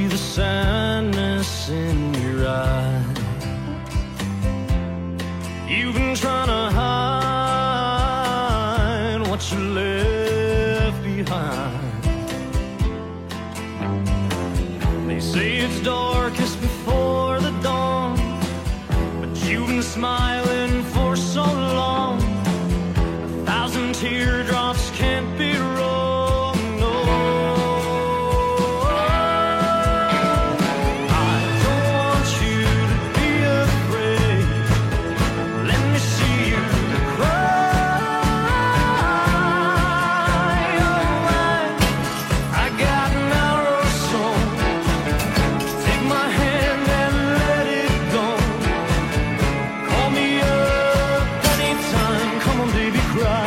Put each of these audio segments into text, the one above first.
see the sadness in your eyes. You've been trying to hide what you left behind. They say it's darkest before the dawn, but you've been smiling for so long. 1,000 teardrops can't be wrong, no. I don't want you to be afraid. Let me see you cry. Oh, I got an arrow song. Take my hand and let it go. Call me up anytime. Come on, baby, cry.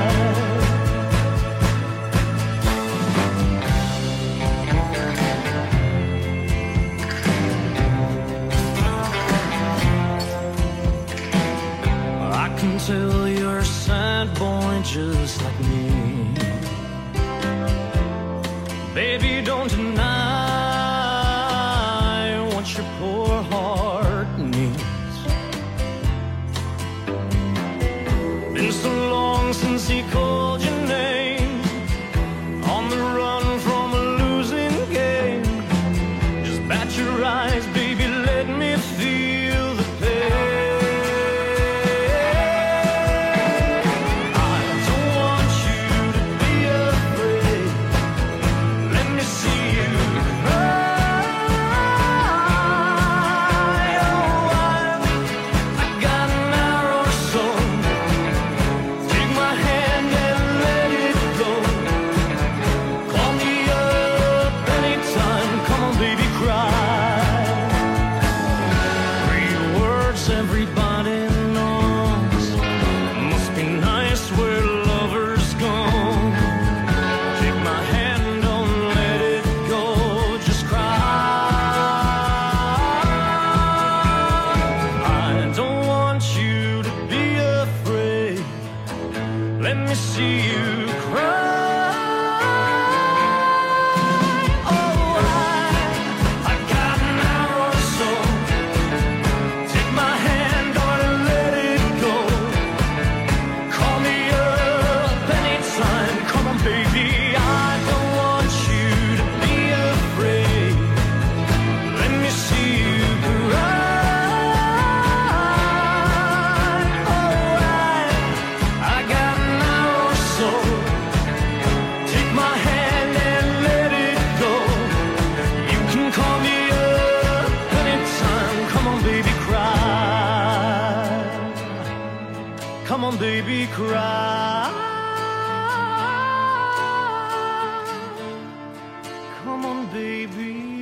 I can tell you're a sad boy just like me. Baby, don't deny what your poor heart needs. Been so long since he called your name, on the run from a losing game. Just bat your eyes, baby, let me feel the pain. I don't want you to be afraid. Let me see you cry. Oh, I got an arrow song. Take my hand and let it go. Call me up anytime. Come on, baby, cry. Read words everybody knows. Must be nice where lovers go. Take my hand, don't let it go. Just cry. I don't want you to be afraid. Let me see you cry. Oh, I got an arrow song. Take my hand, don't let it go. Call me up anytime. Come on, baby. I don't want you to be afraid. Let me see you cry. Oh, I got an arrow song. Take my hand and let it go. You can call me up anytime. Come on, baby, cry. Come on, baby, cry. Come on, baby.